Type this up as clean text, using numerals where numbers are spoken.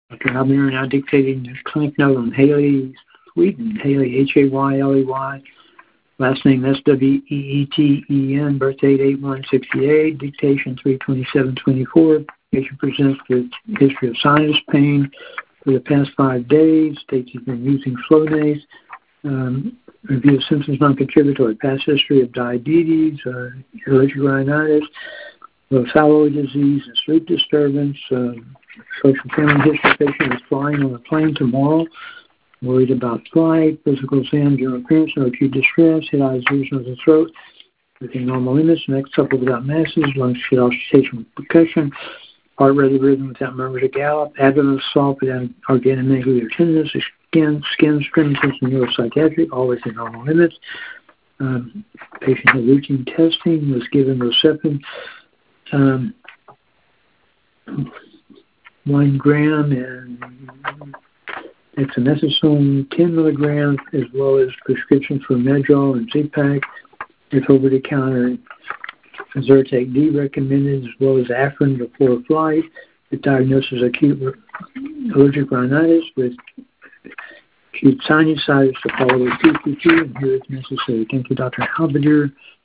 Dr. Halbner now dictating the clinic note on Haley Sweden, Haley, Hayley, last name Sweeten, birth date 8/1/68, dictation 3/27/24. Patient presents with history of sinus pain for the past 5 days, states he's been using Flonase. Review of symptoms non-contributory, past history of diabetes, allergic rhinitis, thyroid disease, and sleep disturbance. Social family history, patient is flying on a plane tomorrow, worried about flight, physical exam, general appearance, no acute distress, hit eyes, ears, nose, and throat, within normal limits, neck supple without masses, lungs shit auscultation with percussion, heart rate rhythm without murmurs or gallop, abdomen assault without organomegaly or tenderness, skin stringency, and neuropsychiatric, always in normal limits. Patient had routine testing, was given Rocephin, 1 gram, and dexamethasone 10 milligrams, as well as prescription for Medrol and Z-Pak. If over-the-counter Zyrtec D recommended, as well as Afrin before flight. The diagnosis of acute allergic rhinitis with acute sinusitis to follow with PPP, and here if necessary. Thank you, Dr. Halbner.